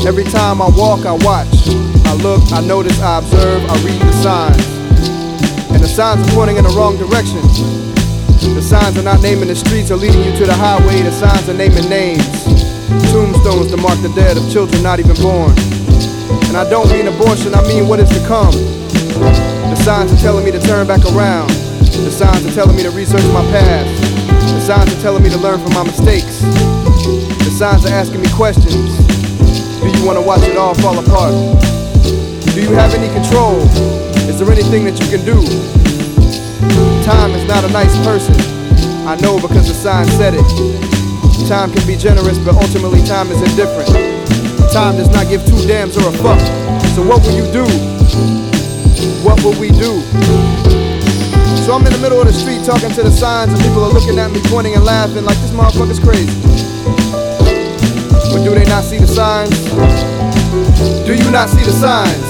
Every time I walk, I watch, I look, I notice, I observe, I read the signs. And the signs are pointing in the wrong direction. The signs are not naming the streets or leading you to the highway. The signs are naming names, tombstones to mark the dead of children not even born. And I don't mean abortion, I mean what is to come. The signs are telling me to turn back around. The signs are telling me to research my past. The signs are telling me to learn from my mistakes. The signs are asking me questions. Do you want to watch it all fall apart? Do you have any control? Is there anything that you can do? Time is not a nice person. I know because the sign said it. Time can be generous, but ultimately time is indifferent. Time does not give two damns or a fuck. So what will you do? What will we do? So I'm in the middle of the street talking to the signs, and people are looking at me, pointing and laughing like this motherfucker's crazy. But do they not see the signs? Do you not see the signs?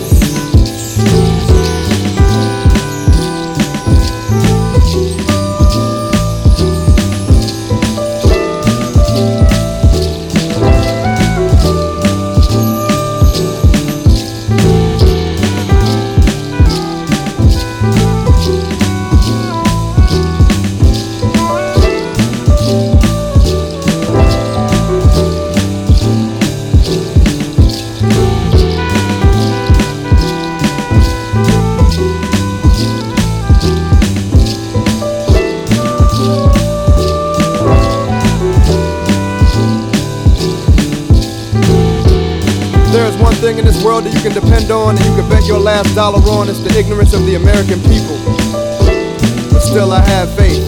There's one thing in this world that you can depend on and you can bet your last dollar on. It's the ignorance of the American people. But still I have faith.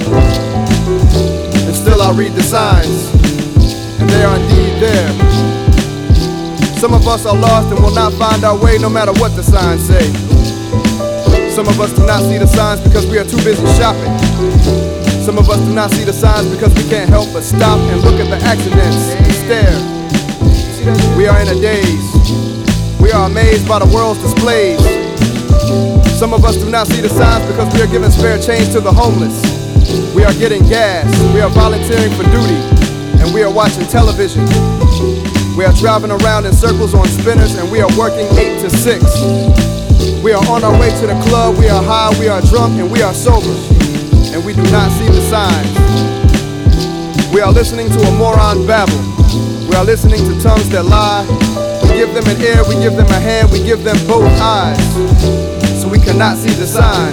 And still I read the signs. And they are indeed there. Some of us are lost and will not find our way no matter what the signs say. Some of us do not see the signs because we are too busy shopping. Some of us do not see the signs because we can't help but stop and look at the accidents and stare. We are in a daze. We are amazed by the world's displays. Some of us do not see the signs because we are giving spare change to the homeless. We are getting gas. We are volunteering for duty. And we are watching television. We are driving around in circles on spinners, and we are working 8 to 6. We are on our way to the club. We are high, we are drunk, and we are sober. And we do not see the signs. We are listening to a moron babble. We are listening to tongues that lie. We give them an ear, we give them a hand, we give them both eyes. So we cannot see the signs.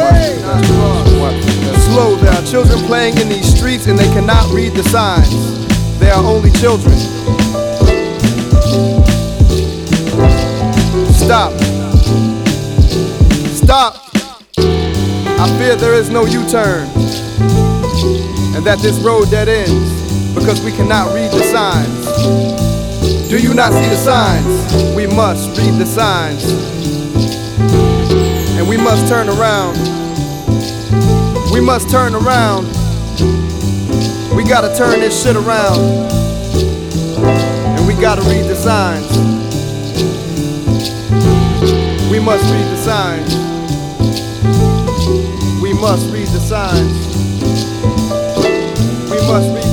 Slow, there are children playing in these streets and they cannot read the signs. They are only children. Stop. Stop. I fear there is no U-turn. And that this road dead ends because we cannot read the signs. Do you not see the signs? We must read the signs. And we must turn around. We must turn around. We gotta turn this shit around. And we gotta read the signs. We must read the signs. We must read the signs. We must read